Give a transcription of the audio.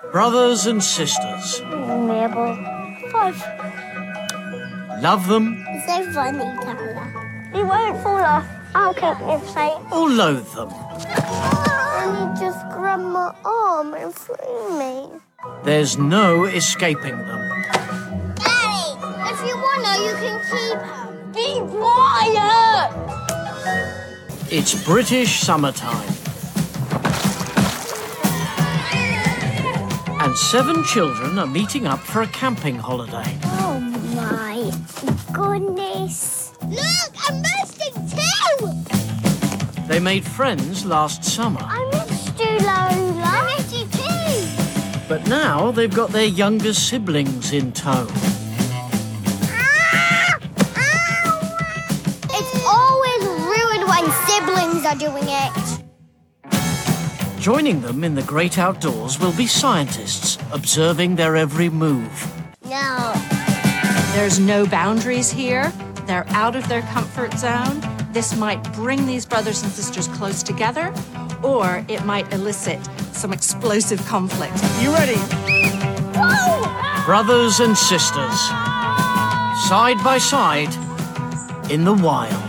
Brothers and sisters. Mabel. 5. Love them. It's so funny, Tala. You won't fall off. I'll keep you safe. Or loathe them. And you just grab my arm and free me. There's no escaping them. Daddy, if you want her, you can keep her. Be quiet! It's British summertime. And 7 children are meeting up for a camping holiday. Oh, my goodness. Look, I'm bursting too! They made friends last summer. I missed you, Lola. I missed you too. But now they've got their younger siblings in tow. It's always ruined when siblings are doing it. Joining them in the great outdoors will be scientists, observing their every move. No. There's no boundaries here. They're out of their comfort zone. This might bring these brothers and sisters close together, or it might elicit some explosive conflict. You ready? Whoa! Brothers and sisters, side by side, in the wild.